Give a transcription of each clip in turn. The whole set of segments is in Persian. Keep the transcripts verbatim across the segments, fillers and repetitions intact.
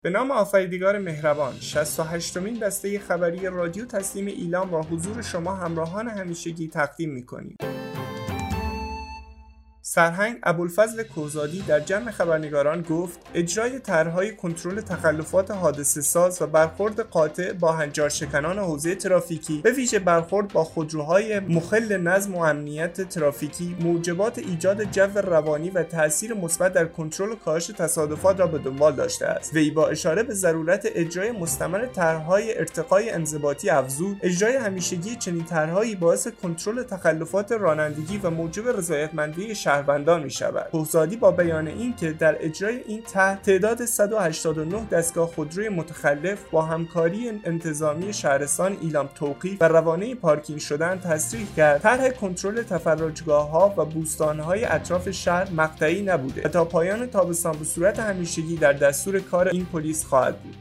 به نام آفریدگار مهربان، شصت و هشتمین دسته خبری رادیو تسلیم ایلام را حضور شما همراهان همیشگی تقدیم می‌کنیم. سرهنگ ابوالفضل کوزادی در جمع خبرنگاران گفت اجرای طرح‌های کنترل تخلفات حادثه‌ساز و برخورد قاطع با هنجارشکنان حوزه ترافیکی، به ویژه برخورد با خودروهای مخل نظم و امنیت ترافیکی، موجبات ایجاد جو روانی و تأثیر مثبت در کنترل و کاهش تصادفات را به دنبال داشته است. وی با اشاره به ضرورت اجرای مستمر طرح‌های ارتقای انضباطی افزود، اجرای همیشگی چنین طرح‌هایی باعث کنترل تخلفات رانندگی و موجب رضایتمندی شهروندان می شود. کوزادی با بیان این که در اجرای این طرح تعداد صد و هشتاد و نه دستگاه خودروی متخلف با همکاری انتظامی شهرستان ایلام توقیف و روانه پارکینگ شدن تصریح کرد طرح کنترل تفرجگاه‌ها و بوستان‌های اطراف شهر مقطعی نبوده و تا پایان تابستان به صورت همیشگی در دستور کار این پلیس خواهد بود.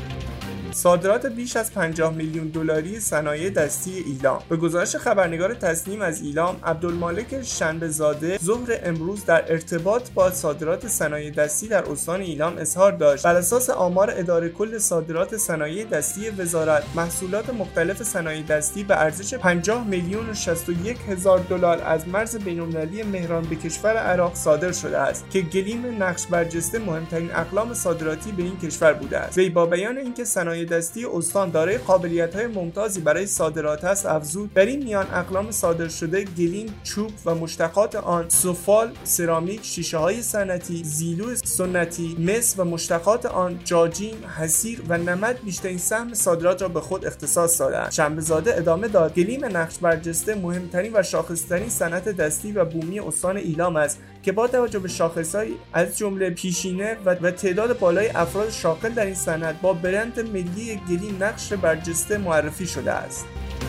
صادرات بیش از پنجاه میلیون دلاری صنایع دستی ایلام. به گزارش خبرنگار تسنیم از ایلام، عبدالمالک شنبه‌زاده ظهر امروز در ارتباط با صادرات صنایع دستی در استان ایلام اظهار داشت بر اساس آمار اداره کل صادرات صنایع دستی وزارت، محصولات مختلف صنایع دستی به ارزش پنجاه میلیون و شصت و یک هزار دلار از مرز بین‌المللی مهران به کشور عراق صادر شده است که گلیم نقش برجسته مهمترین اقلام صادراتی به این کشور بوده است. وی با بیان اینکه صنایع دستی استان دارای قابلیت‌های ممتازی برای صادرات است افزود در این میان اقلام صادر شده گلیم، چوب و مشتقات آن، سفال، سرامیک، شیشه‌های صنعتی، زیلو سنتی، مس و مشتقات آن، جاجین، حصیر و نمد بیشترین سهم صادرات را به خود اختصاص دادند. شنبه‌زاده ادامه داد گلیم نقش برجسته مهمترین و شاخص‌ترین صنعت دستی و بومی استان ایلام است که با توجه به شاخص‌های از جمله پیشینه و, و تعداد بالای افراد شاغل در این صنعت با برند ملی گلیم نقش برجسته معرفی شده است.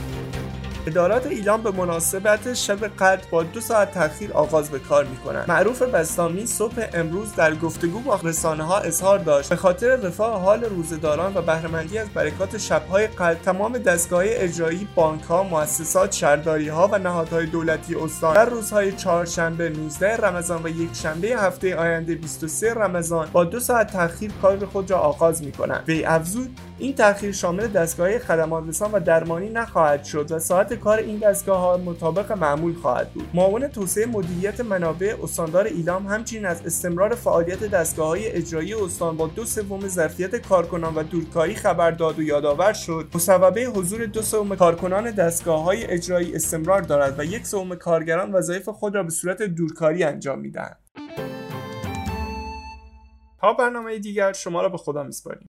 ادارات ایلام به مناسبت شب قدر با دو ساعت تأخیر آغاز به کار می‌کنند. معروف بسطامی صبح امروز در گفتگو با رسانه‌ها اظهار داشت به خاطر رفاه حال روزه‌داران و بهره‌مندی از برکات شب‌های قدر تمام دستگاه‌های اجرایی، بانک‌ها، مؤسسات، شهرداری‌ها و نهادهای دولتی استان در روزهای چهارشنبه نوزده رمضان و یکشنبه هفته آینده بیست و سوم رمضان با دو ساعت تأخیر کار خود را آغاز می‌کنند. وی افزود این تأخیر شامل دستگاه‌های خدمات رسان و درمانی نخواهد شد و ساعت کار این دستگاه‌ها مطابق معمول خواهد بود. معاون توسعه مدیریت منابع استاندار ایلام همچنین از استمرار فعالیت دستگاه‌های اجرایی استان با دو سوم ظرفیت کارکنان و دورکاری خبر داد و یادآور شد مصوبه حضور دو سوم کارکنان دستگاه‌های اجرایی استمرار دارد و یک سوم کارگران وظایف خود را به صورت دورکاری انجام می‌دهند. تا برنامه دیگر شما را به خدا می‌سپاریم.